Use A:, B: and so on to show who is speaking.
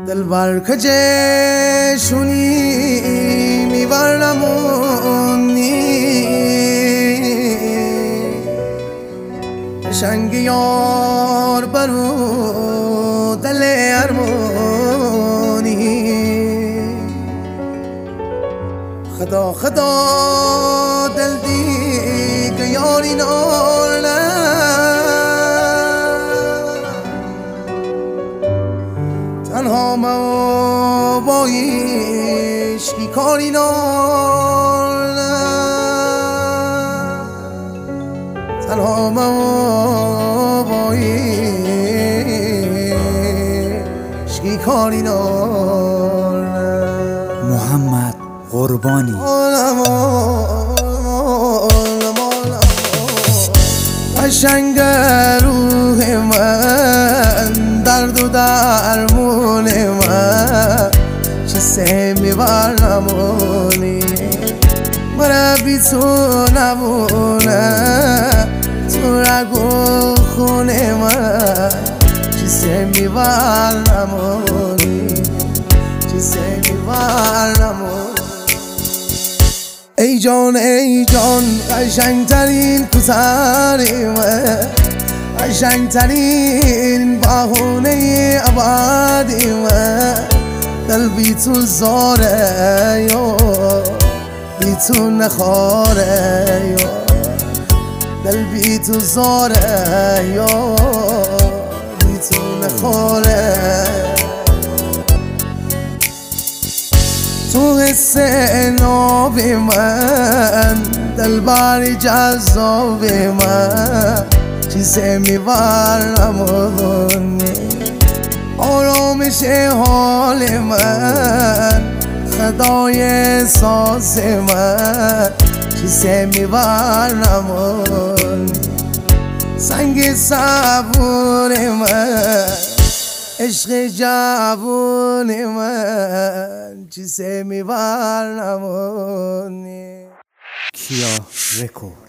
A: دلبر کجشونی میبرمونی شنگ یار برو دل ارمونی خدا خدا دل دیگه یاری نار نه تنها ما بایش کی کاری نار نه تنها ما بایش کی کاری نار نه
B: محمد قربانی
A: قشنگ روح من درد و درمون من چه سه میبرمونی مرا بی تو نمونه تو رگو خونه من چه سه میبرمونی چه سه میبرمونی ای جان قشنگترین پسری من قشنگترین بهونه ابدی من دل بی تو زاره یا بی تو نخواره یا دل بی تو زاره یا بی تو نخوره تو حس ناب من دلبر جذاب من چیزه میبرمونی آرامش حال من خدای ساز من چیزه میبرمونی سنگ صبور من عشق جوون من چیزه میبرمونی
B: کیا رکورد.